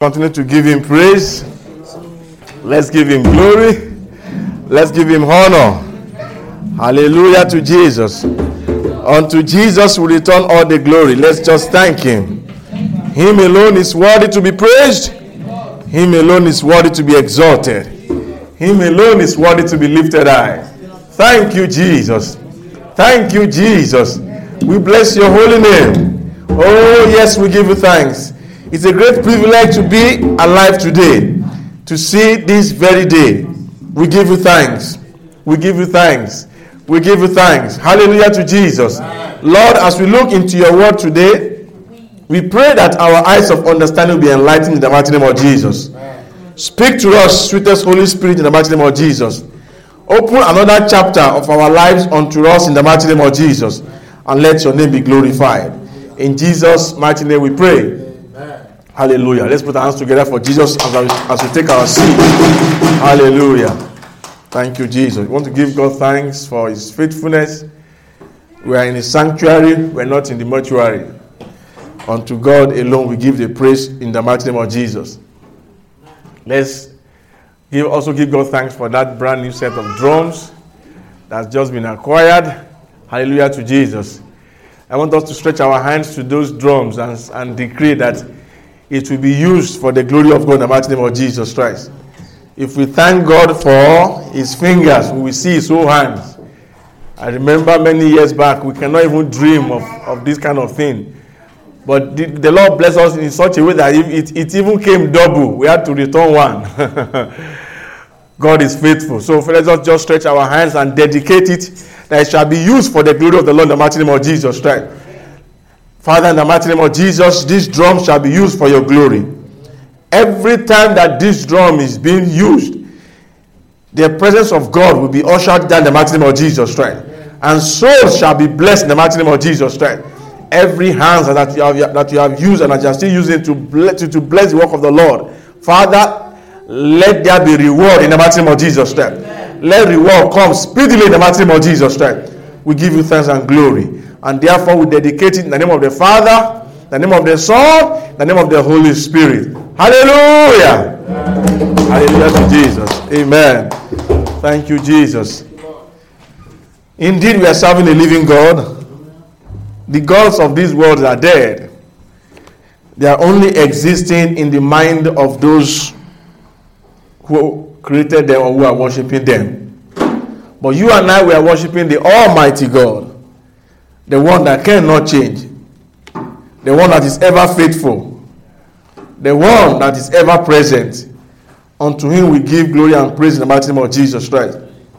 Continue to give him praise. Let's give him glory. Let's give him honor. Hallelujah to Jesus. Unto Jesus we return all the glory. Let's just thank him. Him alone is worthy to be praised. Him alone is worthy to be exalted. Him alone is worthy to be lifted high. Thank you, Jesus. Thank you, Jesus. We bless your holy name. Oh, yes, we give you thanks. It's a great privilege to be alive today, to see this very day. We give you thanks. We give you thanks. We give you thanks. Hallelujah to Jesus. Lord, as we look into your word today, we pray that our eyes of understanding will be enlightened in the mighty name of Jesus. Speak to us, sweetest Holy Spirit, in the mighty name of Jesus. Open another chapter of our lives unto us in the mighty name of Jesus, and let your name be glorified. In Jesus' mighty name we pray. Hallelujah. Let's put our hands together for Jesus as we take our seat. Hallelujah. Thank you, Jesus. We want to give God thanks for his faithfulness. We are in the sanctuary. We are not in the mortuary. Unto God alone we give the praise in the mighty name of Jesus. Let's also give God thanks for that brand new set of drums that's just been acquired. Hallelujah to Jesus. I want us to stretch our hands to those drums and decree that it will be used for the glory of God in the mighty name of Jesus Christ. If we thank God for his fingers, we will see his whole hands. I remember many years back, we cannot even dream of this kind of thing. But the Lord blessed us in such a way that it even came double. We had to return one. God is faithful. So let us just stretch our hands and dedicate it, that it shall be used for the glory of the Lord in the mighty name of Jesus Christ. Father, in the mighty name of Jesus, this drum shall be used for your glory. Every time that this drum is being used, the presence of God will be ushered down in the mighty name of Jesus Christ. And souls shall be blessed in the mighty name of Jesus Christ. Every hand that you have used and that you are still using to bless the work of the Lord, Father, let there be reward in the mighty name of Jesus Christ. Let reward come speedily in the mighty name of Jesus Christ. We give you thanks and glory. And therefore we dedicate it in the name of the Father, the name of the Son, the name of the Holy Spirit. Hallelujah. Hallelujah to Jesus. Amen. Thank you, Jesus. Indeed, we are serving a living God. The gods of this world are dead. They are only existing in the mind of those who created them or who are worshiping them. But you and I, we are worshiping the Almighty God. The one that cannot change. The one that is ever faithful. The one that is ever present. Unto him we give glory and praise in the mighty name of Jesus Christ.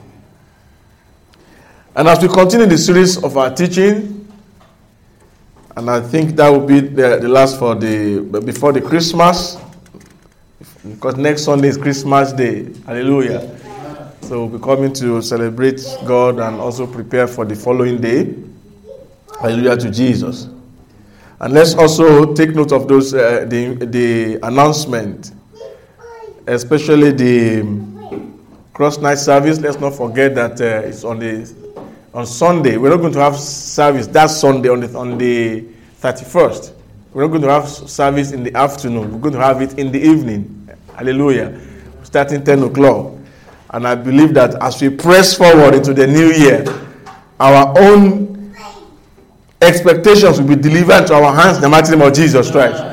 And as we continue the series of our teaching, and I think that will be the last before the Christmas, because next Sunday is Christmas Day. Hallelujah. So we'll be coming to celebrate God and also prepare for the following day. Hallelujah to Jesus. And let's also take note of those the announcement, especially the cross night service. Let's not forget that it's on Sunday. We're not going to have service that Sunday on the 31st. We're not going to have service in the afternoon. We're going to have it in the evening. Hallelujah. Starting 10 o'clock. And I believe that as we press forward into the new year, our own expectations will be delivered to our hands in the mighty name of Jesus Christ.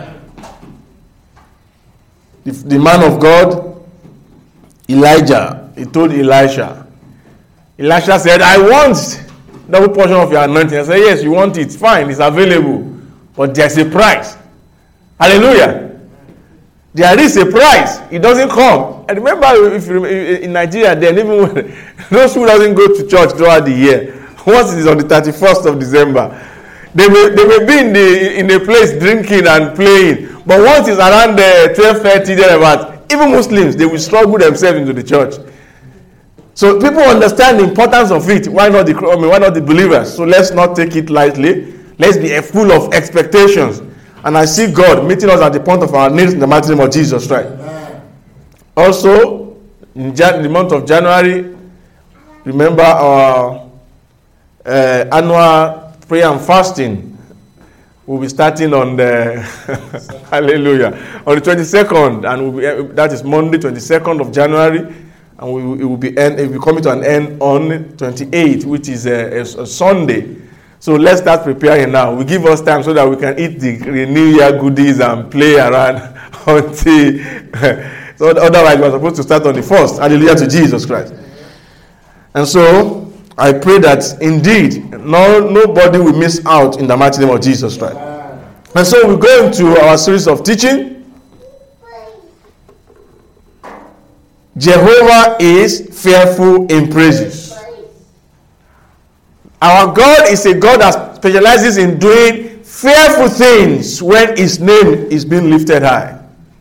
The man of God, Elijah, he told Elisha. Elisha said, I want double portion of your anointing. I said, yes, you want it. Fine, it's available. But there's a price. Hallelujah. There is a price. It doesn't come. And remember, if you in Nigeria, then even when those who doesn't go to church throughout the year, once it is on the 31st of December, they may be in a place drinking and playing. But once it's around 12:30, thereabout, even Muslims, they will struggle themselves into the church. So people understand the importance of it. Why not the believers? So let's not take it lightly. Let's be full of expectations. And I see God meeting us at the point of our needs in the mighty name of Jesus Christ. Also, in the month of January, remember our annual prayer and fasting we'll be starting on the hallelujah on the 22nd, and that is Monday, 22nd of January, and it will be coming to an end on 28th, which is a Sunday. So let's start preparing now. We give us time so that we can eat the New Year goodies and play around until. So otherwise, we're supposed to start on the 1st. Hallelujah to Jesus Christ. And so I pray that indeed nobody will miss out in the mighty name of Jesus Christ. And so we go into our series of teaching. Jehovah is fearful in praises. Our God is a God that specializes in doing fearful things when his name is being lifted high.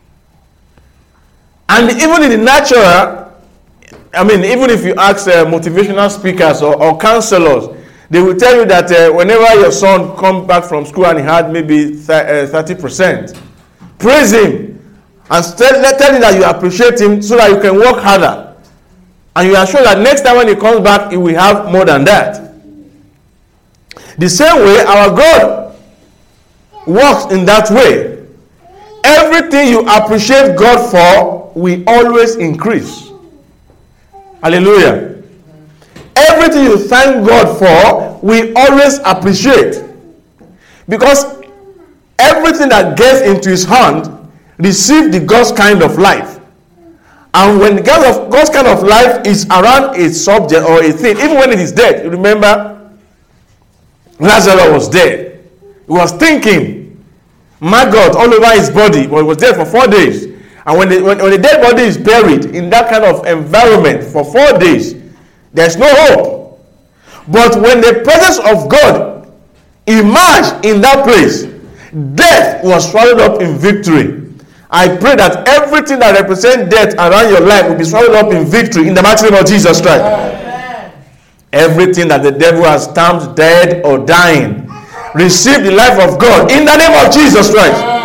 And even in the natural, even if you ask motivational speakers or counselors, they will tell you that whenever your son comes back from school and he had maybe 30%, praise him and tell him that you appreciate him so that you can work harder. And you are sure that next time when he comes back, he will have more than that. The same way, our God works in that way. Everything you appreciate God for will always increase. Hallelujah. Everything you thank God for, we always appreciate. Because everything that gets into his hand receives the God's kind of life. And when God's kind of life is around a subject or a thing, even when it is dead, you remember Lazarus was dead. He was thinking, maggot all over his body, but he was dead for 4 days. And when the dead body is buried in that kind of environment for 4 days, there's no hope. But when the presence of God emerged in that place, death was swallowed up in victory. I pray that everything that represents death around your life will be swallowed up in victory in the mighty name of Jesus Christ. Amen. Everything that the devil has termed dead or dying, receive the life of God in the name of Jesus Christ. Amen.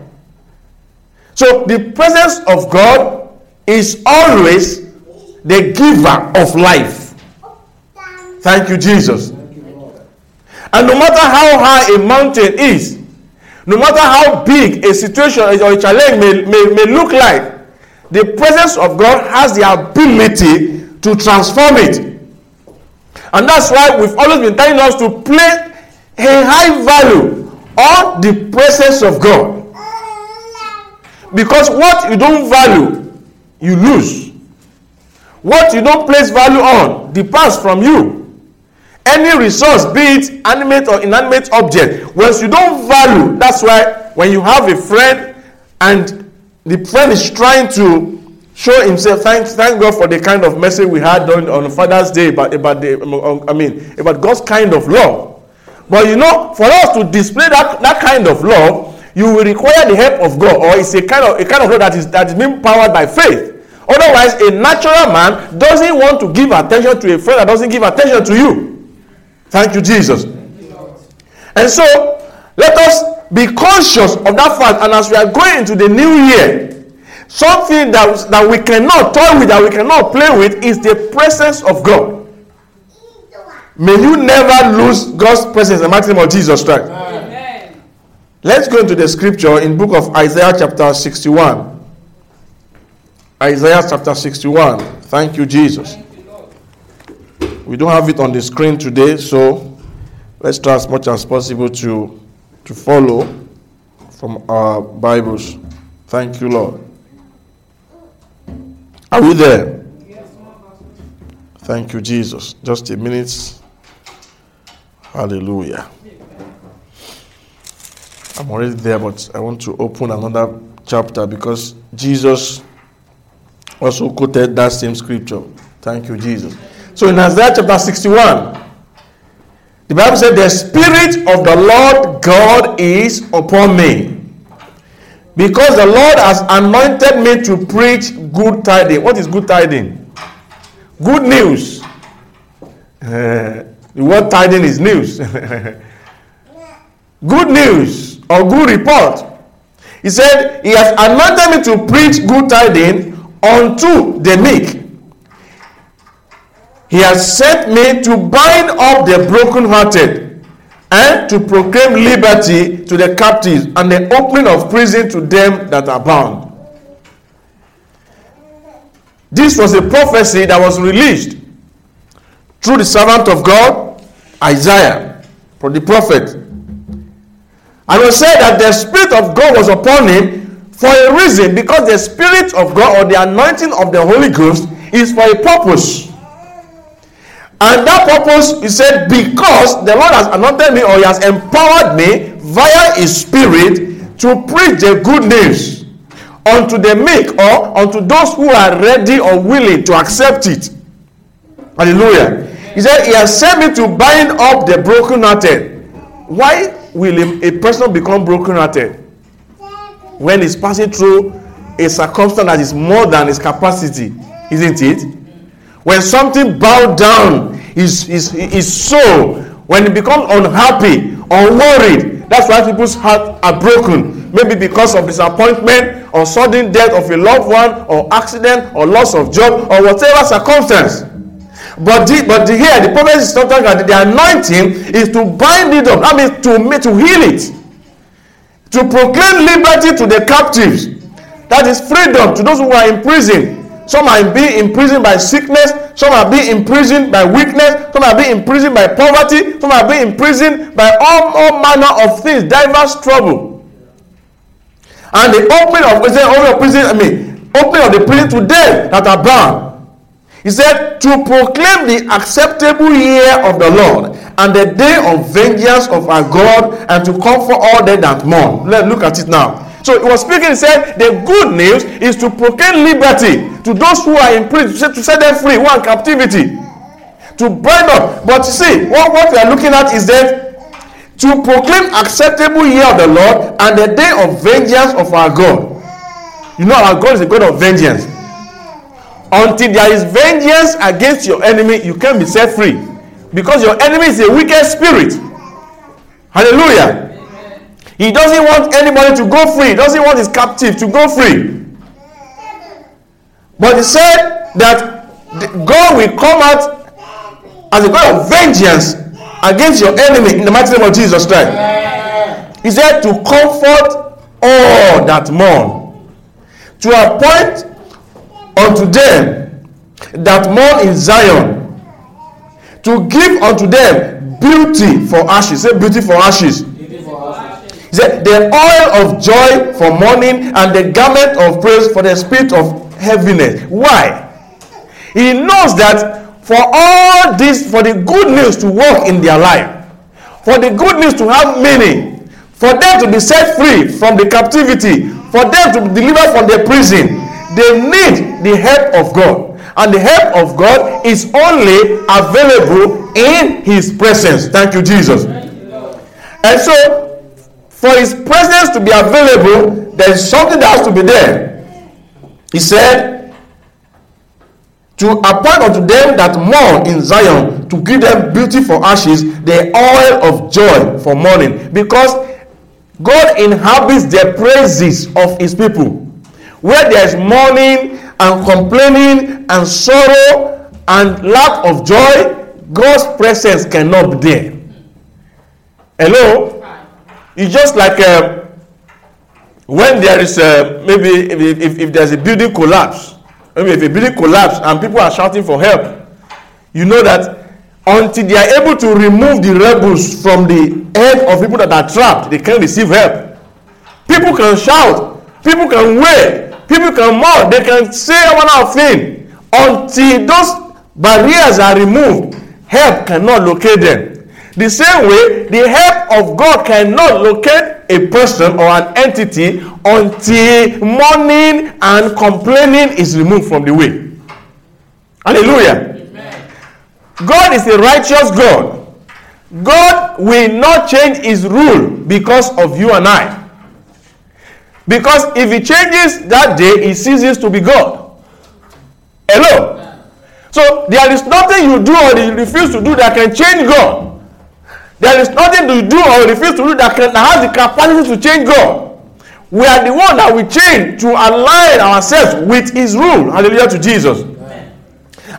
So the presence of God is always the giver of life. Thank you, Jesus. And no matter how high a mountain is, no matter how big a situation or a challenge may look like, the presence of God has the ability to transform it. And that's why we've always been telling us to place a high value on the presence of God. Because what you don't value, you lose. What you don't place value on departs from you. Any resource, be it animate or inanimate object, once you don't value, that's why when you have a friend and the friend is trying to show himself, thank God for the kind of message we had on Father's Day about God's kind of love. But for us to display that kind of love, you will require the help of God, or it's a kind of love that is being powered by faith. Otherwise, a natural man doesn't want to give attention to a friend that doesn't give attention to you. Thank you, Jesus. And so, let us be conscious of that fact. And as we are going into the new year, something that we cannot toy with, that we cannot play with, is the presence of God. May you never lose God's presence in the mighty name of Jesus Christ. Amen. Let's go into the scripture in book of Isaiah chapter 61. Isaiah chapter 61. Thank you, Jesus. We don't have it on the screen today, so let's try as much as possible to follow from our Bibles. Thank you, Lord. Are we there? Thank you, Jesus. Just a minute. Hallelujah. I'm already there, but I want to open another chapter because Jesus also quoted that same scripture. Thank you, Jesus. So in Isaiah chapter 61, the Bible said, the Spirit of the Lord God is upon me, because the Lord has anointed me to preach good tidings. What is good tidings? Good news. The word tidings is news. Good news or good report. He said, he has anointed me to preach good tidings unto the meek. He has sent me to bind up the brokenhearted, and to proclaim liberty to the captives and the opening of prison to them that are bound. This was a prophecy that was released through the servant of God, Isaiah, from the prophet. And it was said that the Spirit of God was upon him for a reason, because the Spirit of God, or the anointing of the Holy Ghost, is for a purpose. And that purpose, he said, because the Lord has anointed me, or he has empowered me via his Spirit to preach the good news unto the meek, or unto those who are ready or willing to accept it. Hallelujah. He said, he has sent me to bind up the brokenhearted. Why will a person become brokenhearted? When he's passing through a circumstance that is more than his capacity, isn't it? When something bowed down his soul, when he becomes unhappy or worried, that's why people's hearts are broken. Maybe because of disappointment or sudden death of a loved one, or accident, or loss of job, or whatever circumstance. But here the prophet is talking about the anointing is to bind it up. That means to heal it, to proclaim liberty to the captives. That is freedom to those who are in prison. Some are being imprisoned by sickness. Some are being imprisoned by weakness. Some are being imprisoned by poverty. Some are being imprisoned by all manner of things, diverse trouble. And the opening of the prison to them that are bound. He said, to proclaim the acceptable year of the Lord and the day of vengeance of our God, and to comfort all them that mourn. Let's look at it now. So he was speaking, he said, the good news is to proclaim liberty to those who are in prison, to set them free, who are in captivity, to bind up. But you see, what we are looking at is that to proclaim acceptable year of the Lord and the day of vengeance of our God. You know, our God is a God of vengeance. Until there is vengeance against your enemy, you can't be set free, because your enemy is a wicked spirit. Hallelujah. He doesn't want anybody to go free. He doesn't want his captive to go free. But he said that God will come out as a God of vengeance against your enemy in the mighty name of Jesus Christ. He said to comfort all that mourn, to appoint unto them that mourn in Zion, to give unto them beauty for ashes. Say beauty for ashes. He said, the oil of joy for mourning, and the garment of praise for the spirit of heaviness. Why? He knows that for all this, for the good news to work in their life, for the good news to have meaning, for them to be set free from the captivity, for them to be delivered from the prison, they need the help of God. And the help of God is only available in his presence. Thank you, Jesus. And so, for his presence to be available, there is something that has to be there. He said, to appoint unto them that mourn in Zion, to give them beauty for ashes, the oil of joy for mourning. Because God inhabits the praises of his people. Where there is mourning and complaining and sorrow and lack of joy, God's presence cannot be there. Hello? It's just like when there is maybe if there's a building collapse, maybe if a building collapse and people are shouting for help, you know that until they are able to remove the rebels from the head of people that are trapped, they can't receive help. People can shout, people can wail, people can mourn, they can say one other thing. Until those barriers are removed, help cannot locate them. The same way, the help of God cannot locate a person or an entity until mourning and complaining is removed from the way. Hallelujah. Amen. God is a righteous God. God will not change his rule because of you and I. Because if he changes that day, he ceases to be God. Hello? So there is nothing you do or you refuse to do that can change God. There is nothing to do or refuse to do that has the capacity to change God. We are the one that we change to align ourselves with his rule. Hallelujah to Jesus. Amen.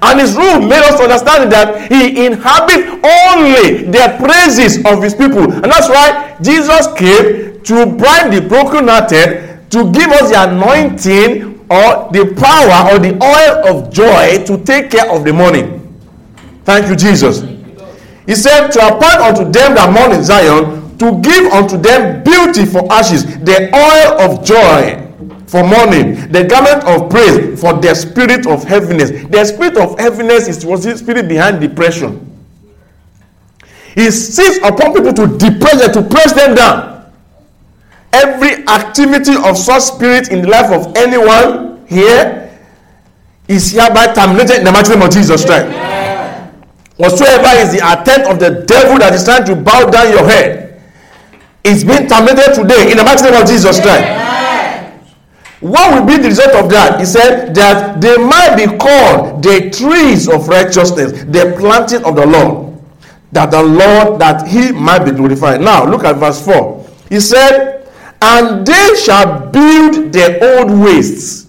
And his rule made us understand that he inhabits only the praises of his people. And that's why Jesus came to bribe the brokenhearted, to give us the anointing or the power or the oil of joy to take care of the mourning. Thank you, Jesus. He said, to appoint unto them that mourn in Zion, to give unto them beauty for ashes, the oil of joy for mourning, the garment of praise for the spirit of heaviness. The spirit of heaviness was the spirit behind depression. He sits upon people to depress them, to press them down. Every activity of such spirit in the life of anyone here is hereby terminated in the mighty name of Jesus Christ. Whatsoever is the attempt of the devil that is trying to bow down your head is being terminated today in the mighty name of Jesus Christ. What will be the result of that? He said that they might be called the trees of righteousness, the planting of the Lord, that he might be glorified. Now look at verse 4. He said, and they shall build the old wastes.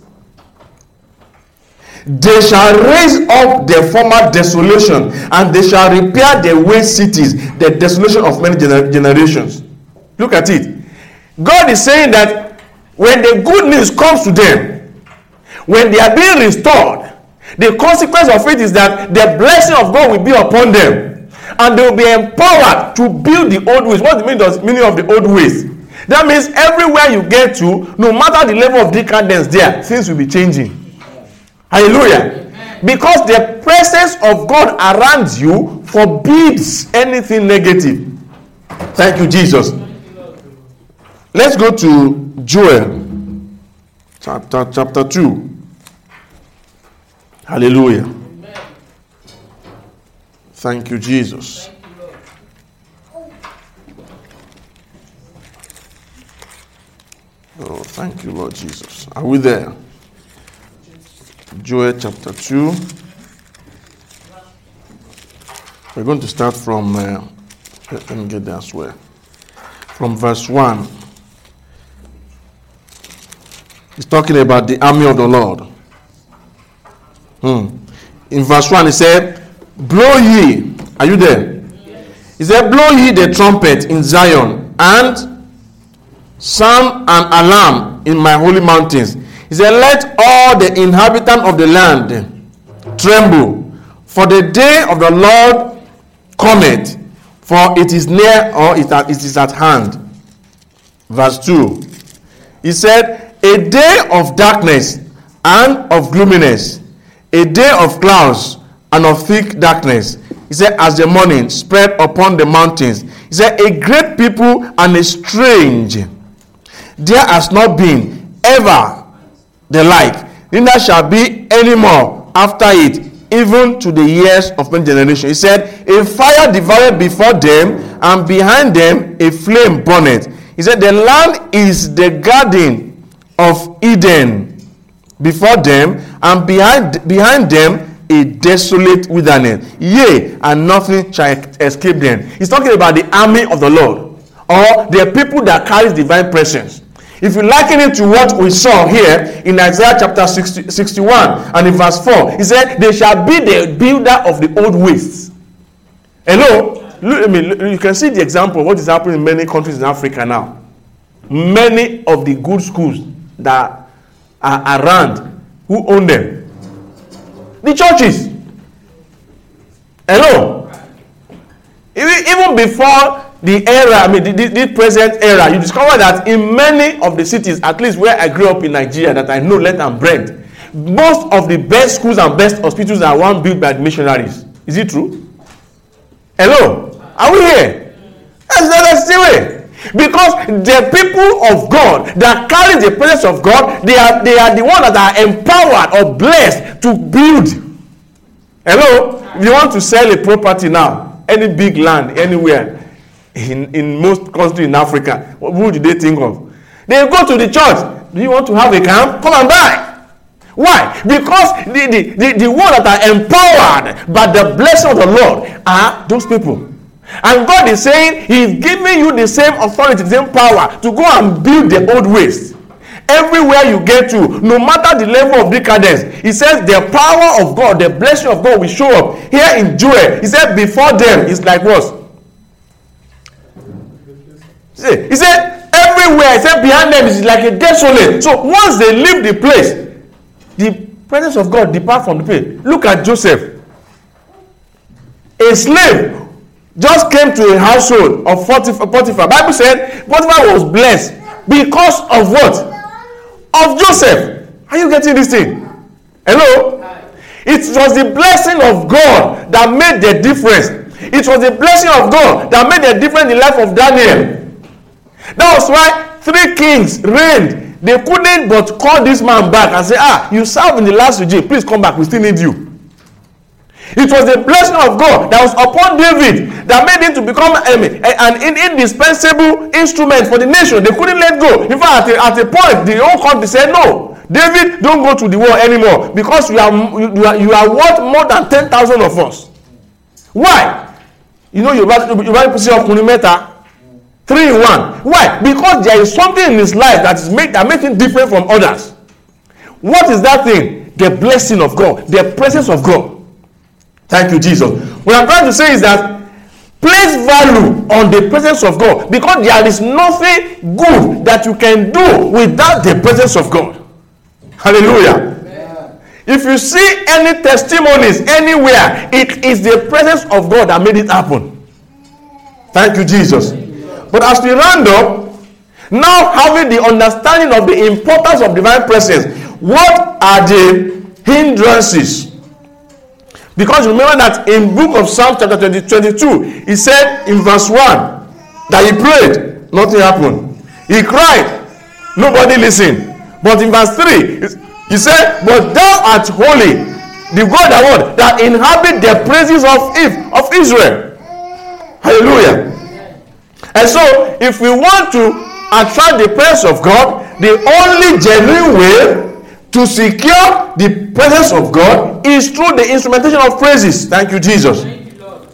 They shall raise up the former desolation, and they shall repair the waste cities, the desolation of many generations. Look at it. God is saying that when the good news comes to them, when they are being restored, the consequence of it is that the blessing of God will be upon them, and they will be empowered to build the old ways. What's the meaning of the old ways? That means everywhere you get to, no matter the level of decadence there, things will be changing. Hallelujah. Because the presence of God around you forbids anything negative. Thank you, Jesus. Let's go to Joel chapter 2. Hallelujah. Thank you, Jesus. Oh, thank you, Lord Jesus. Are we there? Joel chapter 2. We're going to start from, let me get there as well. From verse 1. He's talking about the army of the Lord. In verse 1, he said, blow ye. Are you there? Yes. He said, blow ye the trumpet in Zion, and sound an alarm in my holy mountains. He said, let all the inhabitants of the land tremble, for the day of the Lord cometh, for it is near, or it is at hand. Verse 2. He said, a day of darkness and of gloominess, a day of clouds and of thick darkness. He said, as the morning spread upon the mountains. He said, a great people and a strange. There has not been ever the like, neither shall be any more after it, even to the years of many generations. He said, a fire devoured before them, and behind them a flame burneth. He said, the land is the garden of Eden before them, and behind them a desolate wilderness. Yea, and nothing shall escape them. He's talking about the army of the Lord, or the people that carries divine presence. If you liken it to what we saw here in Isaiah chapter 61 and in verse 4, he said, they shall be the builder of the old wastes. Hello? You can see the example of what is happening in many countries in Africa now. Many of the good schools that are around, who own them? The churches. Hello? Even before the era, the present era, you discover that in many of the cities, at least where I grew up in Nigeria, that I know left and bread, most of the best schools and best hospitals are one built by the missionaries. Is it true? Hello? Are we here? That's the way. Because the people of God that carry the presence of God, they are the ones that are empowered or blessed to build. Hello? If you want to sell a property now, any big land, anywhere, in most countries in Africa, who do they think of? They go to the church. Do you want to have a camp? Come and buy. Why? Because the ones that are empowered by the blessing of the Lord are those people. And God is saying He's giving you the same authority, the same power to go and build the old ways. Everywhere you get to, no matter the level of decadence, he says the power of God, the blessing of God will show up. Here in Joel, he said before them is like what? He said everywhere, he said behind them is like a desolate. So once they leave the place, the presence of God depart from the place. Look at Joseph. A slave just came to a household of Potiphar. Bible said Potiphar was blessed because of what? Of Joseph. Are you getting this thing? Hello? It was the blessing of God that made the difference. It was the blessing of God that made the difference in the life of Daniel. That was why 3 kings reigned. They couldn't but call this man back and say, you served in the last regime. Please come back. We still need you. It was the blessing of God that was upon David that made him to become an indispensable instrument for the nation. They couldn't let go. In fact, at a point, the whole country said, no, David, don't go to the war anymore because you are worth more than 10,000 of us. Why? You know, you want to see a 3 in 1. Why? Because there is something in his life that makes him different from others. What is that thing? The blessing of God, the presence of God. Thank you, Jesus. What I'm trying to say is that place value on the presence of God, because there is nothing good that you can do without the presence of God. Hallelujah. Amen. If you see any testimonies anywhere, it is the presence of God that made it happen. Thank you, Jesus. But as we round up, now having the understanding of the importance of divine presence, what are the hindrances? Because remember that in book of Psalm chapter 22, he said in verse 1 that he prayed, nothing happened. He cried, nobody listened. But in verse 3, he said, but thou art holy, the God that inhabit the praises of Israel. Hallelujah. And so, if we want to attract the presence of God, the only genuine way to secure the presence of God is through the instrumentation of praises. Thank you, Jesus. Thank you, Lord.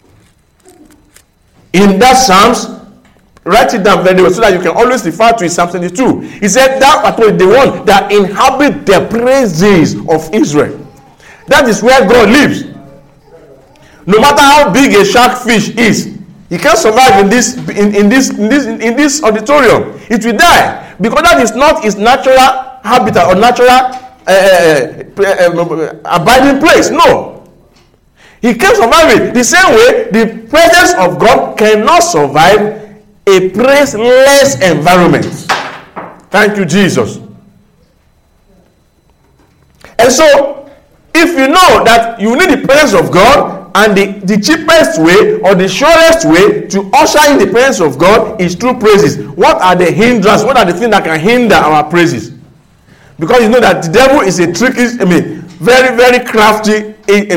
In that Psalms, write it down very well so that you can always refer to it. Psalm 22. He said, thou art the one that inhabit the praises of Israel. That is where God lives. No matter how big a shark fish is, he can't survive in this auditorium. It will die because that is not his natural habitat or natural abiding place. No, he can't survive it. The same way, the presence of God cannot survive a praiseless environment. Thank you, Jesus. And so, if you know that you need the presence of God, and the cheapest way or the surest way to usher in the presence of God is through praises. What are the hindrances? What are the things that can hinder our praises? Because you know that the devil is a tricky, very, very crafty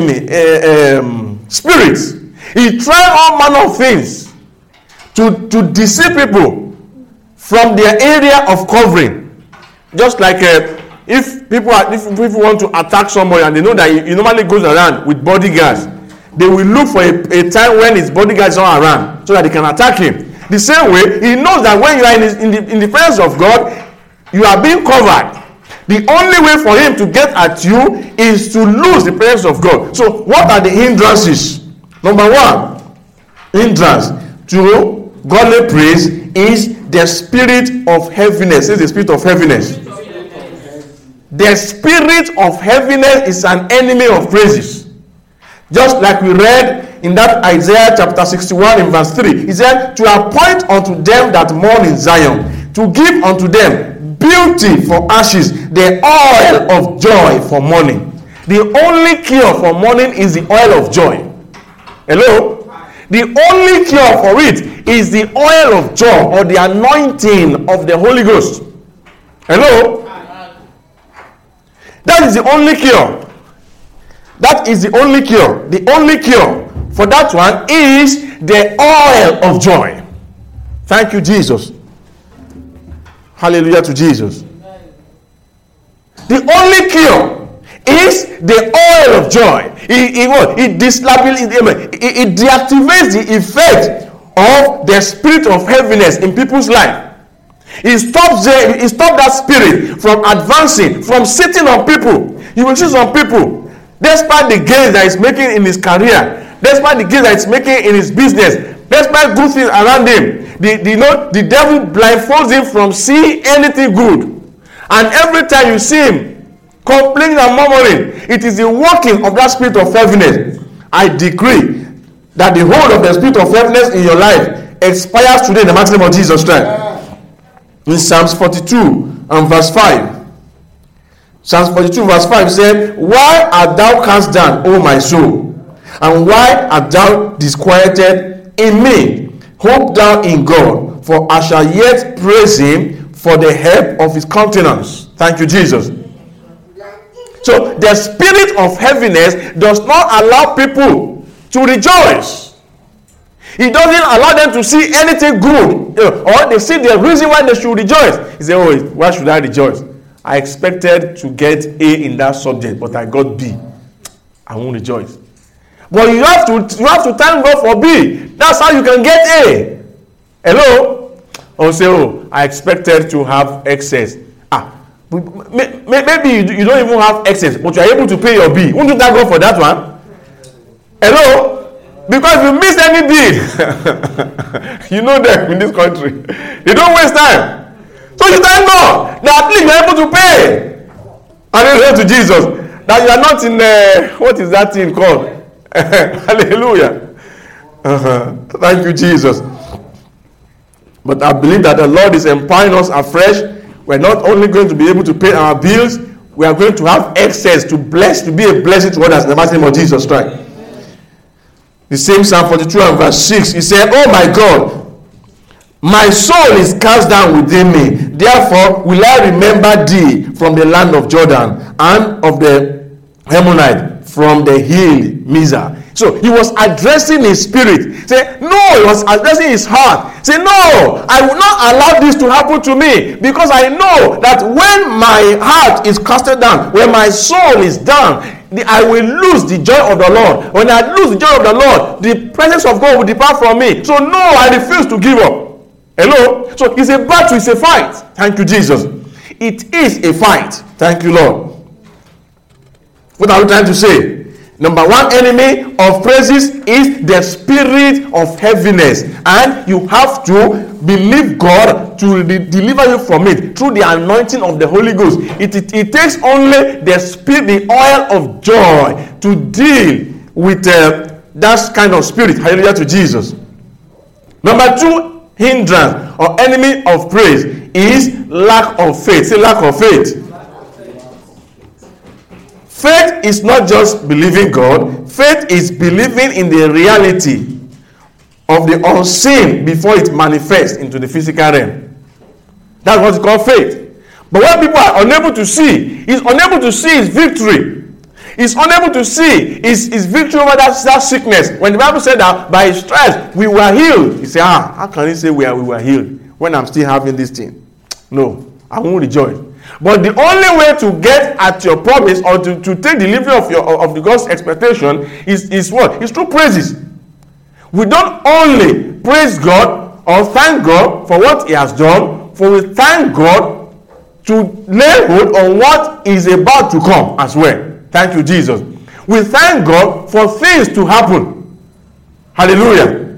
spirit. He tries all manner of things to deceive people from their area of covering. Just like if people want to attack somebody and they know that he normally goes around with bodyguards, they will look for a time when his bodyguards are around so that they can attack him. The same way, he knows that when you are in the presence of God, you are being covered. The only way for him to get at you is to lose the presence of God. So, what are the hindrances? Number 1, hindrance to godly praise is the spirit of heaviness. It's the spirit of heaviness. The spirit of heaviness is an enemy of praises. Just like we read in that Isaiah chapter 61 in verse 3. He said, to appoint unto them that mourn in Zion, to give unto them beauty for ashes, the oil of joy for mourning. The only cure for mourning is the oil of joy. Hello? The only cure for it is the oil of joy or the anointing of the Holy Ghost. Hello? That is the only cure. That is the only cure. The only cure for that one is the oil of joy. Thank you, Jesus. Hallelujah to Jesus. The only cure is the oil of joy. It deactivates the effect of the spirit of heaviness in people's life. It stops that spirit from advancing, from sitting on people. You will see some people, despite the gains that he's making in his career, despite the gains that he's making in his business, despite good things around him, the devil blindfolds him from seeing anything good. And every time you see him complaining and murmuring, it is the working of that spirit of heaviness. I decree that the hold of the spirit of heaviness in your life expires today in the mighty name of Jesus Christ. In Psalms 42 and verse 5. Psalms 42 verse 5 said, why art thou cast down, O my soul? And why art thou disquieted in me? Hope thou in God, for I shall yet praise him for the help of his countenance. Thank you, Jesus. So the spirit of heaviness does not allow people to rejoice. It doesn't allow them to see anything good, or they see the reason why they should rejoice. He said, oh, why should I rejoice? I expected to get A in that subject, but I got B. I won't rejoice. But you have to thank God for B. That's how you can get A. Hello? Or say, oh, I expected to have excess. Maybe you don't even have excess, but you are able to pay your B. Won't you thank God for that one? Hello? Because if you miss any bill, you know them in this country. They don't waste time. So you thank God that at least you are able to pay. Hallelujah to Jesus. That you are not in, what is that thing called? Hallelujah. Thank you, Jesus. But I believe that the Lord is empowering us afresh. We're not only going to be able to pay our bills, we are going to have access to be a blessing to others in the mighty name of Jesus Christ. The same Psalm 42 and verse 6, he said, oh my God, my soul is cast down within me. Therefore will I remember thee from the land of Jordan and of the Hermonite, from the hill Mizar. So he was addressing his spirit. Say, no, he was addressing his heart. Say, no, I will not allow this to happen to me, because I know that when my heart is casted down, when my soul is down, I will lose the joy of the Lord. When I lose the joy of the Lord, the presence of God will depart from me. So no, I refuse to give up. Hello? So it's a battle, it's a fight. Thank you, Jesus. It is a fight. Thank you, Lord. What are we trying to say? Number one enemy of praises is the spirit of heaviness, and you have to believe God to deliver you from it through the anointing of the Holy Ghost. It takes only the spirit, the oil of joy, to deal with that kind of spirit. Hallelujah to Jesus. Number two hindrance or enemy of praise is lack of faith. Say lack of faith. Faith is not just believing God. Faith is believing in the reality of the unseen before it manifests into the physical realm. That's what is called faith. But what people are unable to see, is unable to see his victory. He's unable to see his victory over that sickness. When the Bible said that by his stripes we were healed, he said, how can he say we were healed when I'm still having this thing? No, I won't rejoice. But the only way to get at your promise, or to take delivery of the God's expectation is what? It's through praises. We don't only praise God or thank God for what he has done, for we thank God to lay hold on what is about to come as well. Thank you, Jesus. We thank God for things to happen. Hallelujah.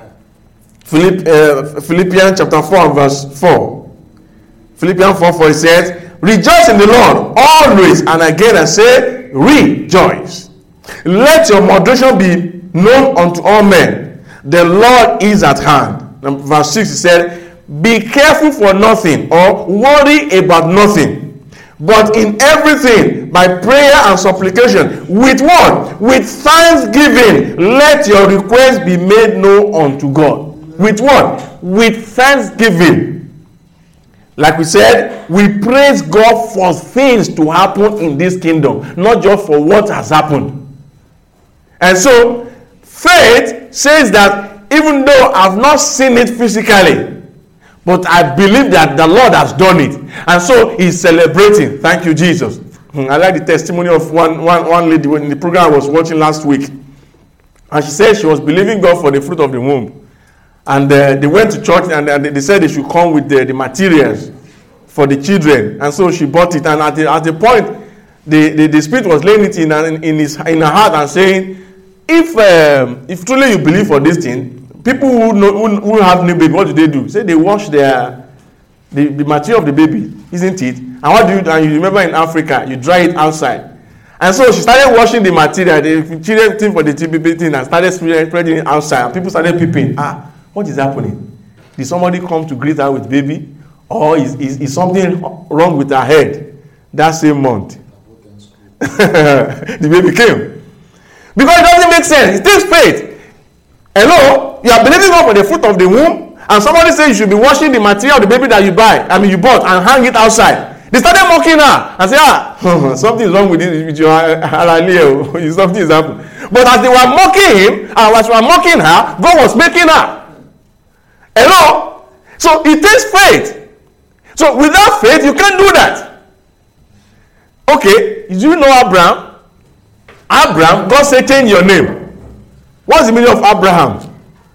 Philippians chapter 4 verse 4. Philippians 4:4, it says, rejoice in the Lord always, and again I say, rejoice. Let your moderation be known unto all men. The Lord is at hand. Verse 6, it said, be careful for nothing, or worry about nothing, but in everything by prayer and supplication, with what? With thanksgiving, let your requests be made known unto God. With what? With thanksgiving. Like we said, we praise God for things to happen in this kingdom, not just for what has happened. And so, faith says that even though I've not seen it physically, but I believe that the Lord has done it. And so, he's celebrating. Thank you, Jesus. I like the testimony of one lady in the program I was watching last week. And she said she was believing God for the fruit of the womb. And they went to church, and they said they should come with the materials for the children. And so she bought it. And at the point, the Spirit was laying it in her heart and saying, if truly you believe for this thing, people who have new baby, what do? Say they wash the material of the baby, isn't it? And what do you do? And you remember in Africa, you dry it outside. And so she started washing the material, the children thing for the baby thing, and started spreading it outside. And people started peeping. What is happening? Did somebody come to greet her with baby? Or is something wrong with her head? That same month, the baby came. Because it doesn't make sense. It takes faith. Hello? You are believing God for the fruit of the womb, and somebody says you should be washing the material of the baby that you bought, and hang it outside. They started mocking her and say, something is wrong with your Hallelujah. Something is happening. But as they were mocking him, and as they were mocking her, God was making her. Hello? So it takes faith. So without faith, you can't do that. Okay, do you know Abraham? Abraham, God said, change your name. What's the meaning of Abraham?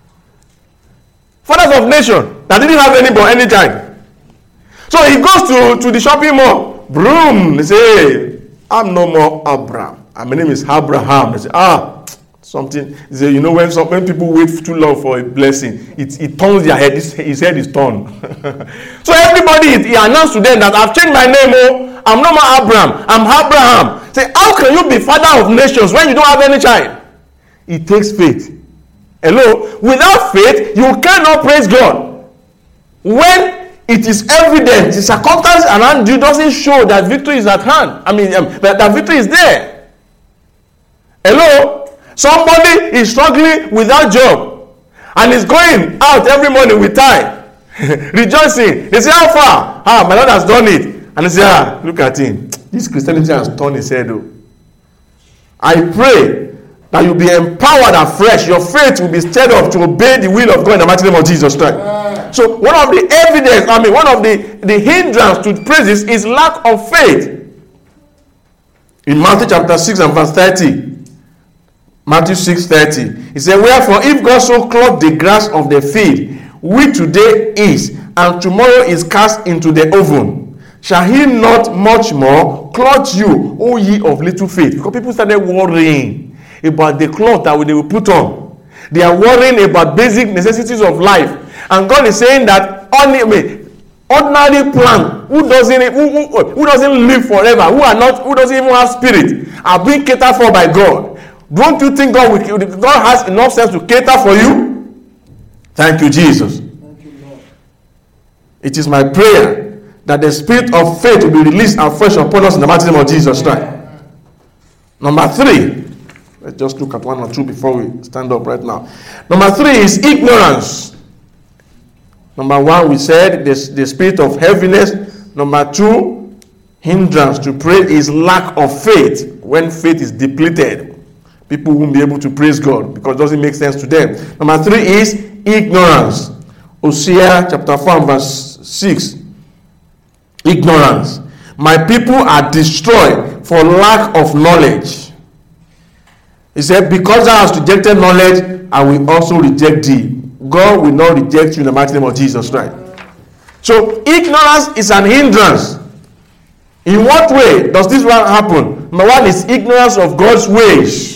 Fathers of nation that didn't have any child. So he goes to the shopping mall. Broom. They say, hey, I'm no more Abraham. My name is Abraham. They say, something. They say, when people wait too long for a blessing, it turns their head. His head is turned. So everybody, he announced to them that I've changed my name. I'm no more Abraham. I'm Abraham. Say, how can you be father of nations when you don't have any child? It takes faith. Hello? Without faith, you cannot praise God. When it is evident, the circumstance around you doesn't show that victory is at hand. That victory is there. Hello? Somebody is struggling without job and is going out every morning with tie, rejoicing. They say, how far? My Lord has done it. And they say, look at him. This Christianity has turned his head. I pray that you'll be empowered afresh. Your faith will be stirred up to obey the will of God in the mighty name of Jesus Christ. So one of the evidence, one of the hindrance to praises is lack of faith. In Matthew chapter 6 and verse 30. Matthew 6:30. He said, wherefore, if God so clothe the grass of the field, which today is, and tomorrow is cast into the oven, shall he not much more clothe you, O ye of little faith? Because people started worrying about the cloth that they will put on. They are worrying about basic necessities of life. And God is saying that ordinary plant who doesn't live forever, who doesn't even have spirit, are being catered for by God. Don't you think God has enough sense to cater for you? Thank you, Jesus. Thank you, Lord. It is my prayer that the spirit of faith will be released afresh upon us in the mighty name of Jesus Christ. Number 3. Let's just look at 1 or 2 before we stand up right now. Number 3 is ignorance. Number 1, we said the spirit of heaviness. Number 2, hindrance to praise is lack of faith. When faith is depleted, people won't be able to praise God because it doesn't make sense to them. Number 3 is ignorance. Hosea chapter 4 verse 6. Ignorance. My people are destroyed for lack of knowledge. He said, because thou hast rejected knowledge, I will also reject thee. God will not reject you in the mighty name of Jesus Christ. So ignorance is an hindrance. In what way does this one happen? Number 1 is ignorance of God's ways.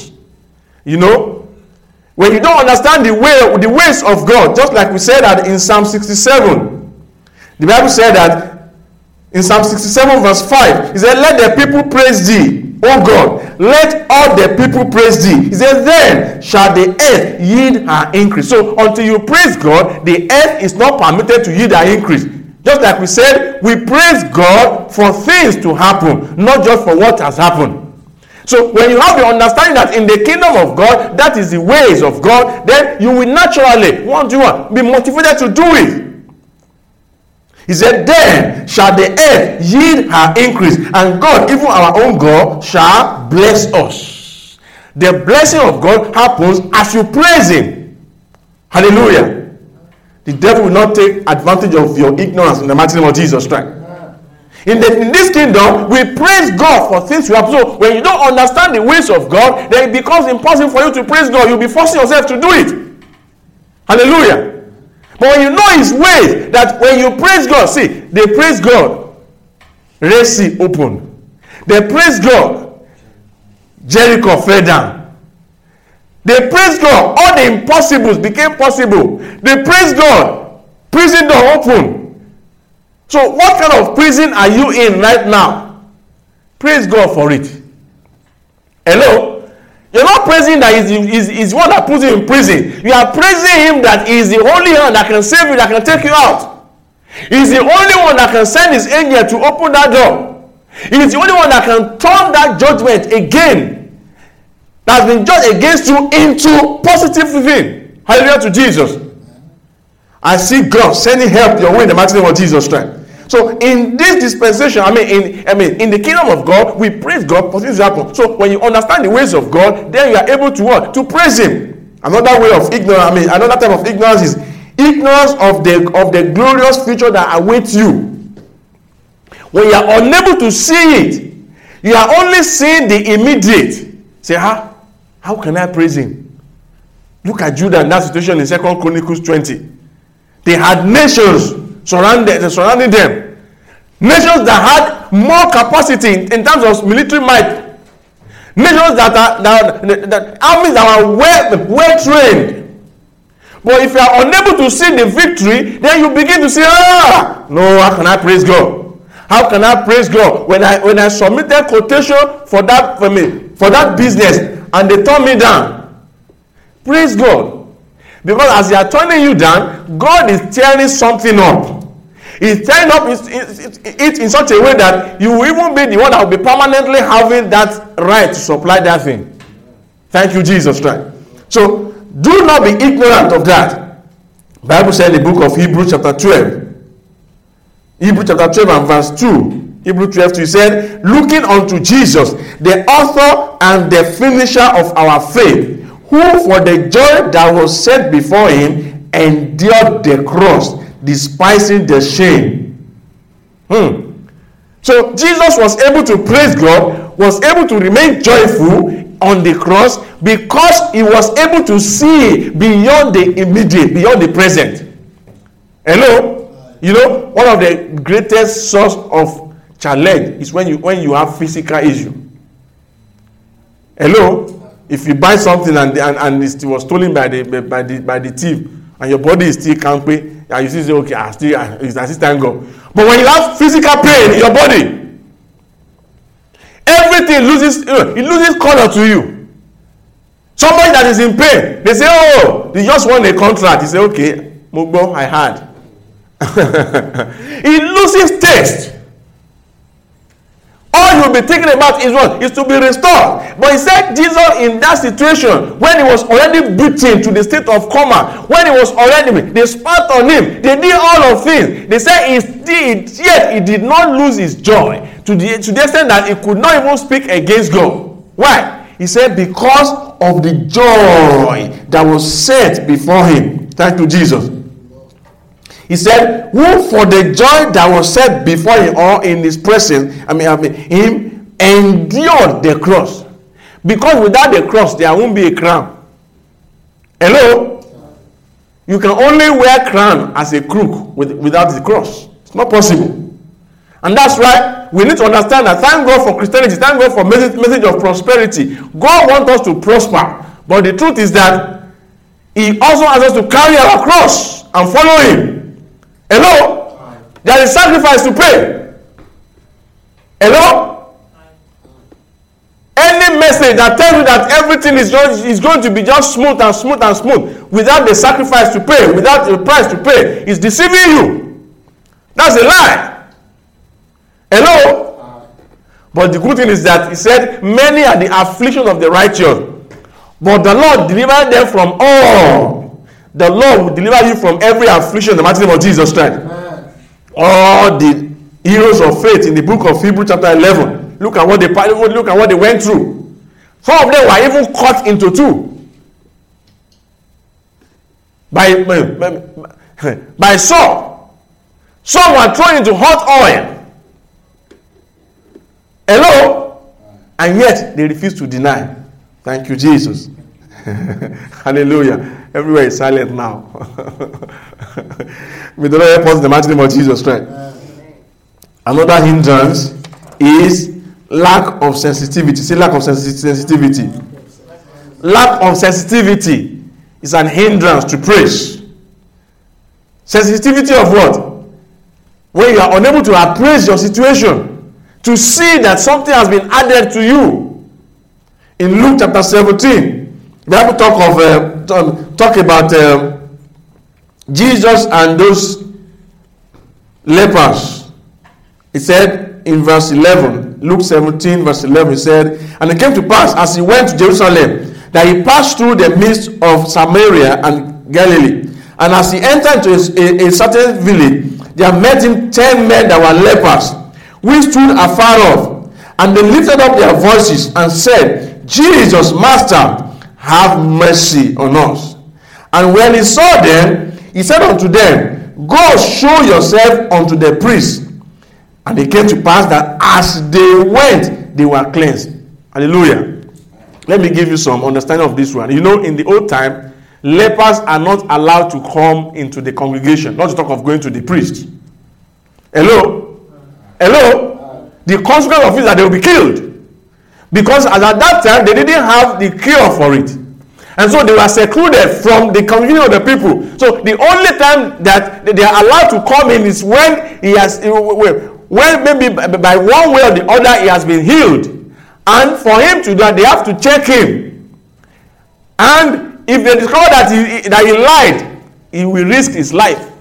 When you don't understand the ways of God, just like we said that in Psalm 67, the Bible said that in Psalm 67 verse 5, he said, let the people praise thee, O God, let all the people praise thee. He said, then shall the earth yield her increase. So until you praise God, the earth is not permitted to yield her increase. Just like we said, we praise God for things to happen, not just for what has happened. So when you have the understanding that in the kingdom of God, that is the ways of God, then you will naturally be motivated to do it. He said, then shall the earth yield her increase, and God, even our own God, shall bless us. The blessing of God happens as you praise him. Hallelujah. The devil will not take advantage of your ignorance in the mighty name of Jesus Christ. In this kingdom, we praise God for things you have. So when you don't understand the ways of God, then it becomes impossible for you to praise God. You'll be forcing yourself to do it. Hallelujah. But when you know his ways, that when you praise God, see, they praise God, Red Sea open. They praise God, Jericho fell down. They praise God, all the impossibles became possible. They praise God, prison door open. So what kind of prison are you in right now? Praise God for it. Hello? You're not praising that he's one that puts you in prison. You are praising him that he is the only one that can save you, that can take you out. He's the only one that can send his angel to open that door. He's the only one that can turn that judgment again that's been judged against you into positive thing. Hallelujah to Jesus. I see God sending help your way in the mighty name of Jesus Christ. So in this dispensation, in the kingdom of God, we praise God for things to happen. So when you understand the ways of God, then you are able to what? To praise him. Another way of ignorance, another type of ignorance is ignorance of the glorious future that awaits you. When you are unable to see it, you are only seeing the immediate. Say, how can I praise him? Look at Judah in that situation in 2 Chronicles 20. They had nations surrounding them. Nations that had more capacity in terms of military might. Nations that armies that are well trained. But if you are unable to see the victory, then you begin to say, no, how can I praise God? How can I praise God when I submitted quotation for that business and they turn me down? Praise God. Because as they are turning you down, God is tearing something up. He's tearing up it in such a way that you will even be the one that will be permanently having that right to supply that thing. Thank you, Jesus Christ. So, do not be ignorant of that. The Bible said in the book of Hebrews chapter 12. Hebrews chapter 12 and verse 2. Hebrews 12 2 said, looking unto Jesus, the author and the finisher of our faith, who for the joy that was set before him endured the cross, despising the shame. So Jesus was able to praise God, was able to remain joyful on the cross because he was able to see beyond the immediate, beyond the present. Hello? You know, one of the greatest source of challenge is when you have physical issue. Hello? If you buy something and it was stolen by the thief, and your body is still camping, and you still say, okay, I still thank God. But when you have physical pain in your body, everything loses color to you. Somebody that is in pain, they say, oh, they just won a contract. You say, okay, Mugbo, I had. It loses taste. All you'll be thinking about is what? Is to be restored. But he said Jesus in that situation, when he was already beaten to the state of coma, when he was already, they spat on him, they did all of things. They said yet he did not lose his joy to the extent that he could not even speak against God. Why? He said because of the joy that was set before him. Thank you, Jesus. He said, who for the joy that was set before him or in his presence, him endured the cross. Because without the cross, there won't be a crown. Hello? You can only wear crown as a crook without the cross. It's not possible. And that's why we need to understand that thank God for Christianity, thank God for message of prosperity. God wants us to prosper. But the truth is that he also asks us to carry our cross and follow him. Hello? There is sacrifice to pay. Hello? Any message that tells you that everything is going to be just smooth and smooth and smooth without the sacrifice to pay, without the price to pay, is deceiving you. That's a lie. Hello? But the good thing is that he said, many are the afflictions of the righteous, but the Lord delivered them from all. The Lord will deliver you from every affliction in the mighty name of Jesus Christ. Amen. All the heroes of faith in the book of Hebrews chapter 11. Look at what they went through. Some of them were even cut into two. By sword. Some were thrown into hot oil. Hello? And yet they refused to deny. Thank you, Jesus. Hallelujah. Everywhere is silent now. May the Lord help us in the mighty name of Jesus Christ. Another hindrance is lack of sensitivity. Say lack of sensitivity. Lack of sensitivity is an hindrance to praise. Sensitivity of what? When you are unable to appraise your situation, to see that something has been added to you. In Luke chapter 17, the Bible talk about Jesus and those lepers. It said in verse 11, Luke 17 verse 11, it said, and it came to pass as he went to Jerusalem, that he passed through the midst of Samaria and Galilee. And as he entered into a certain village, there met him 10 men that were lepers, which stood afar off. And they lifted up their voices and said, Jesus, Master, have mercy on us. And when he saw them, he said unto them, Go show yourself unto the priest. And it came to pass that as they went, they were cleansed. Hallelujah. Let me give you some understanding of this one. You know, in the old time, lepers are not allowed to come into the congregation, not to talk of going to the priest. Hello? The consequence of it is that they will be killed. Because at that time, they didn't have the cure for it. And so they were secluded from the community of the people. So the only time that they are allowed to come in is when when maybe by one way or the other he has been healed. And for him to do that, they have to check him. And if they discover that he lied, he will risk his life.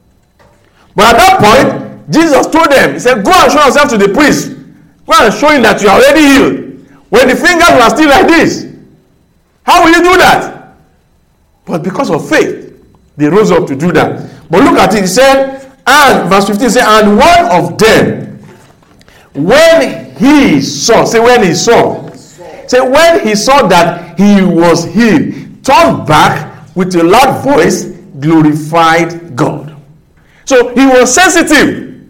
But at that point, Jesus told them, he said, Go and show yourself to the priest. Go and show him that you are already healed. When the fingers were still like this, how will you do that? But because of faith, they rose up to do that. But look at it, he said, and verse 15 said, and one of them, when he saw, say when he saw that he was healed, turned back with a loud voice, glorified God. So he was sensitive.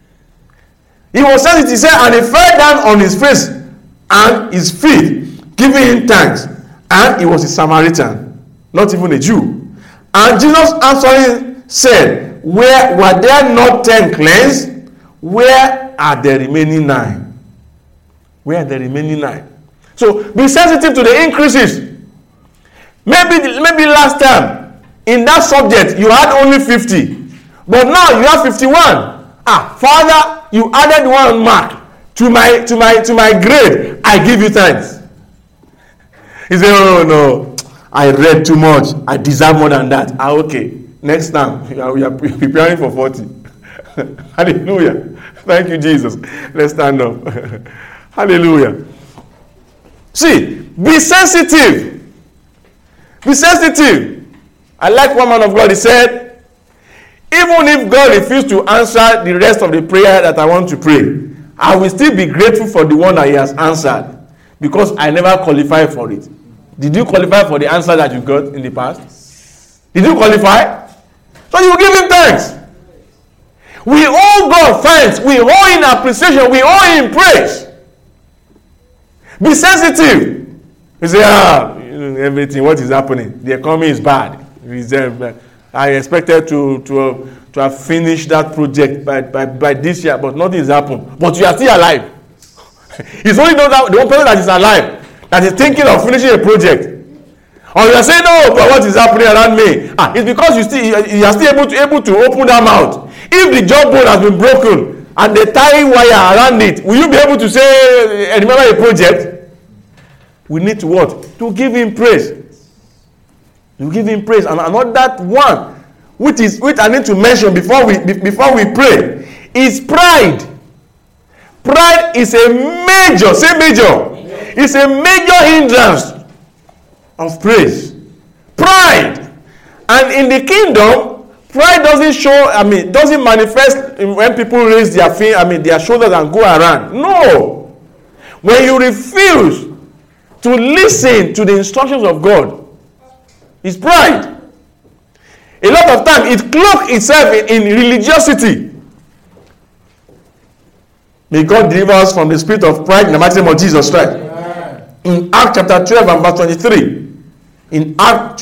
He said, and he fell down on his face and his feet, giving him thanks. And he was a Samaritan, not even a Jew. And Jesus answering said, were there not 10 cleansed? Where are the remaining 9? Where are the remaining 9? So be sensitive to the increases. Maybe last time in that subject you had only 50, but now you have 51. Father, you added 1 mark to my grade. I give you thanks. He said, oh no, I read too much. I deserve more than that. Okay, next time we are preparing for 40. Hallelujah. Thank you, Jesus. Let's stand up. Hallelujah. See, be sensitive. Be sensitive. I like one man of God. He said, even if God refused to answer the rest of the prayer that I want to pray, I will still be grateful for the one that he has answered, because I never qualified for it. Did you qualify for the answer that you got in the past? Did you qualify? So you give him thanks. We owe God thanks. We owe him appreciation. We owe him praise. Be sensitive. You say, everything, what is happening? The economy is bad. I expected to have finished that project by this year, but nothing has happened. But you are still alive. It's only the one person that is alive that is thinking of finishing a project. Or you are saying, no, but what is happening around me? It's because you are still able to open that mouth. If the jawbone has been broken and the tie wire around it, will you be able to say, remember a project? We need to what? To give him praise. You give him praise. And another one, which I need to mention before we pray, is pride. Pride is a major, say major. It's a major hindrance of praise. Pride. And in the kingdom, pride doesn't manifest when people raise their shoulders and go around. No. When you refuse to listen to the instructions of God, it's pride. A lot of time it cloaks itself in religiosity. May God deliver us from the spirit of pride in the mighty name of Jesus Christ. In Acts chapter 12 and verse 23. In Acts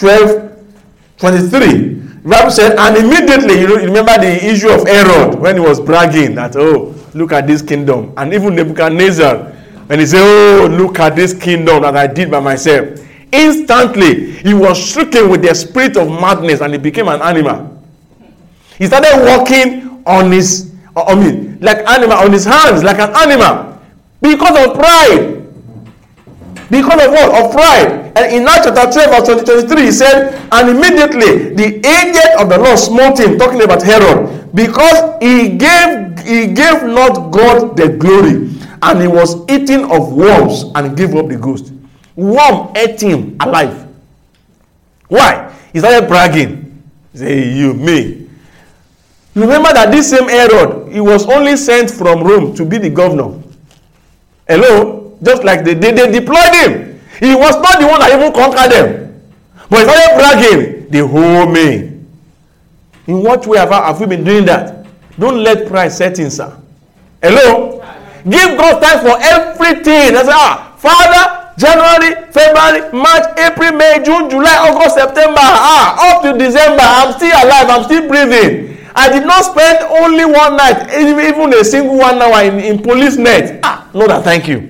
12:23, the Bible said, and immediately, you remember the issue of Herod when he was bragging that, oh, look at this kingdom. And even Nebuchadnezzar, when he said, oh, look at this kingdom that I did by myself. Instantly, he was stricken with the spirit of madness and he became an animal. He started walking on his, like animal, on his hands, like an animal. Because of pride. Because of what? Of pride. And in Acts chapter 12, verse 23, he said, and immediately the angel of the Lord smote him, talking about Herod, because he gave not God the glory, and he was eaten of worms and gave up the ghost. Worm ate him alive. Why? He started bragging. He said, hey, you, me. Remember that this same Herod, he was only sent from Rome to be the governor. Hello? Just like they deployed him. He was not the one that even conquered them. But he started bragging. The whole me. In what way have we been doing that? Don't let pride set in, sir. Hello? Give God thanks for everything. That's Father, January, February, March, April, May, June, July, August, September, up to December, I'm still alive, I'm still breathing. I did not spend only one night, even a single 1 hour in police net. Lord, I thank you.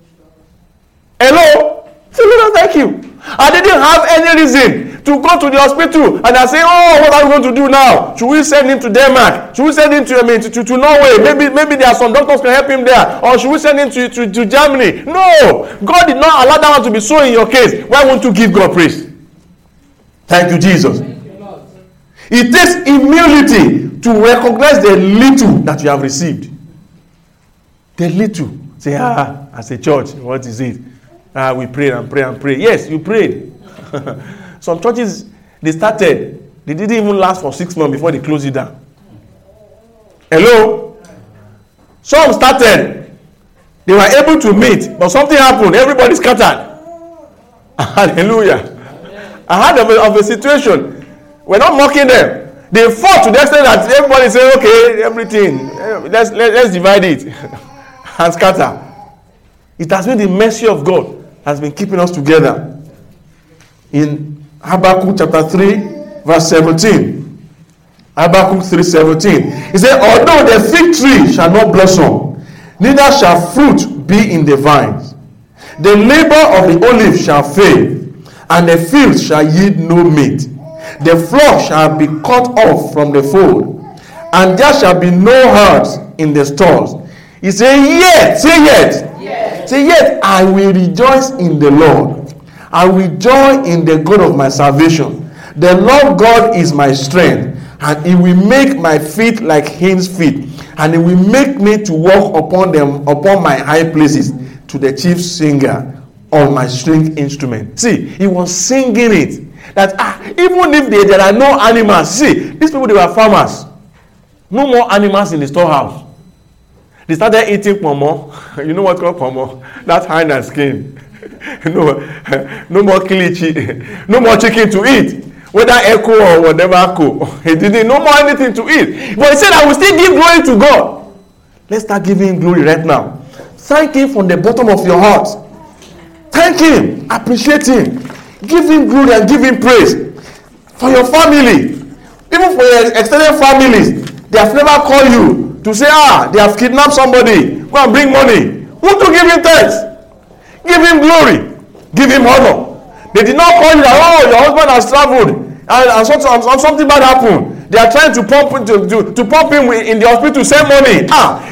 Hello? Say, Lord, thank you. I didn't have any reason to go to the hospital and I say, oh, what are we going to do now? Should we send him to Denmark? Should we send him to Norway? Maybe there are some doctors can help him there. Or should we send him to Germany? No. God did not allow that one to be so in your case. Why won't you give God praise? Thank you, Jesus. It takes humility to recognize the little that you have received. The little. Say, as a church, what is it? We prayed and prayed and prayed. Yes, you prayed. Some churches, they didn't even last for 6 months before they closed it down. Hello? Some started. They were able to meet, but something happened. Everybody scattered. Hallelujah. I heard of a situation. We're not mocking them. They fought to the extent that everybody said, okay, everything, let's divide it and scatter. It has been the mercy of God has been keeping us together. In Habakkuk chapter 3, verse 17. Habakkuk 3:17. He said, although the fig tree shall not blossom, neither shall fruit be in the vines. The labor of the olive shall fail, and the field shall yield no meat. The flock shall be cut off from the fold, and there shall be no herds in the stalls. He said, yet, say yet. Yes. Say yet, I will rejoice in the Lord. I will joy in the God of my salvation. The Lord God is my strength, and he will make my feet like hinds' feet, and he will make me to walk upon my high places, to the chief singer on my string instrument. See, he was singing it. That even if there are no animals, see, these people, they were farmers. No more animals in the storehouse. They started eating pomo. You know what called pomo? That's hind and skin. No more kilichi. No more chicken to eat. Whether echo or whatever echo. He didn't no more anything to eat. But he said, I will still give glory to God. Let's start giving him glory right now. Thank him from the bottom of your heart. Thank him. Appreciate him. Give him glory and give him praise. For your family. Even for your extended families. They have never called you to say, they have kidnapped somebody. Go and bring money. Won't you give him thanks? Give him glory. Give him honor. They did not call you that, your husband has traveled and something bad happened. They are trying to pump him in the hospital to send money.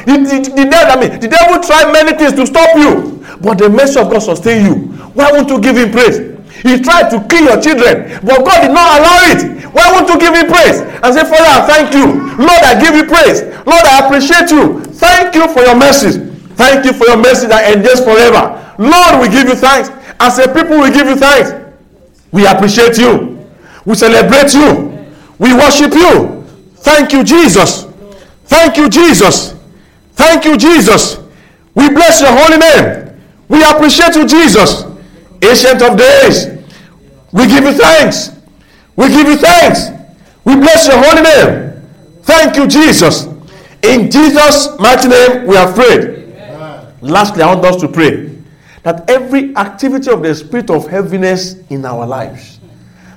The devil tried many things to stop you, but the mercy of God sustain you. Why won't you give him praise? He tried to kill your children, but God did not allow it. Why won't you give him praise and say, Father, I thank you. Lord, I give you praise. Lord, I appreciate you. Thank you for your mercies. Thank you for your mercy that endures forever. Lord, we give you thanks. As a people, we give you thanks. We appreciate you. We celebrate you. We worship you. Thank you, Jesus. Thank you, Jesus. Thank you, Jesus. We bless your holy name. We appreciate you, Jesus. Ancient of days. We give you thanks. We give you thanks. We bless your holy name. Thank you, Jesus. In Jesus' mighty name, we have prayed. Amen. Lastly, I want us to pray that every activity of the spirit of heaviness in our lives,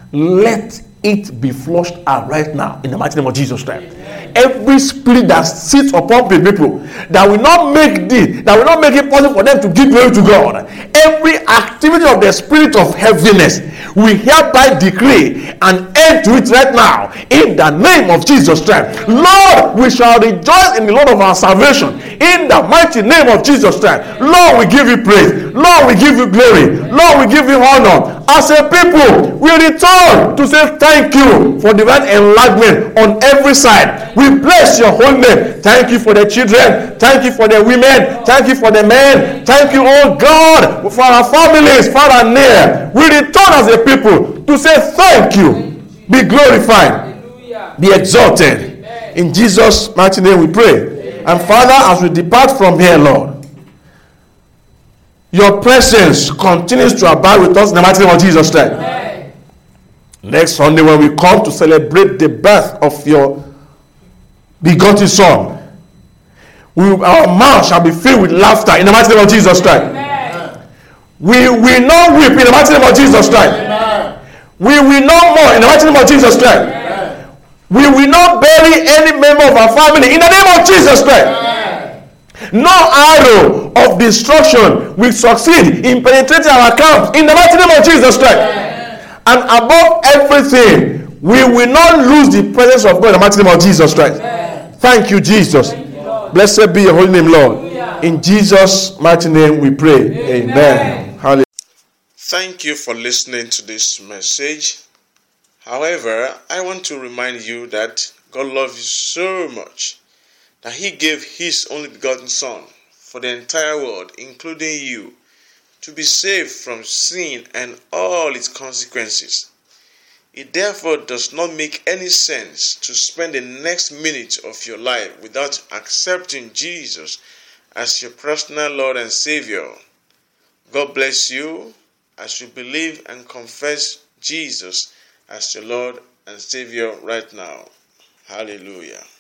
let it be flushed out right now in the mighty name of Jesus Christ. Every spirit that sits upon people that will not make it possible for them to give glory to God, every activity of the spirit of heaviness, we hereby decree an end to it right now in the name of Jesus Christ. Lord, we shall rejoice in the Lord of our salvation in the mighty name of Jesus Christ. Lord, we give you praise. Lord, we give you glory. Lord, we give you honor. As a people, we return to say thank you for divine enlargement on every side. We bless your holy name. Thank you for the children. Thank you for the women. Thank you for the men. Thank you, oh God, for our families far and near. We return as a people to say thank you. Be glorified. Be exalted. In Jesus' mighty name we pray. And Father, as we depart from here, Lord, your presence continues to abide with us in the mighty name of Jesus Christ. Amen. Next Sunday, when we come to celebrate the birth of your begotten Son, our mouth shall be filled with laughter in the mighty name of Jesus Christ. Amen. We will not weep in the mighty name of Jesus Christ. Amen. We will not mourn in the mighty name of Jesus Christ. Amen. We will not bury any member of our family in the name of Jesus Christ. Amen. No arrow of destruction will succeed in penetrating our camps in the mighty name of Jesus Christ. Amen. And above everything, we will not lose the presence of God in the mighty name of Jesus Christ. Amen. Thank you, Jesus. Thank you, blessed be your holy name, Lord. Hallelujah. In Jesus' mighty name we pray. Amen. Amen. Hallelujah. Thank you for listening to this message. However, I want to remind you that God loves you so much that he gave his only begotten Son for the entire world, including you, to be saved from sin and all its consequences. It therefore does not make any sense to spend the next minute of your life without accepting Jesus as your personal Lord and Savior. God bless you as you believe and confess Jesus as your Lord and Savior right now. Hallelujah.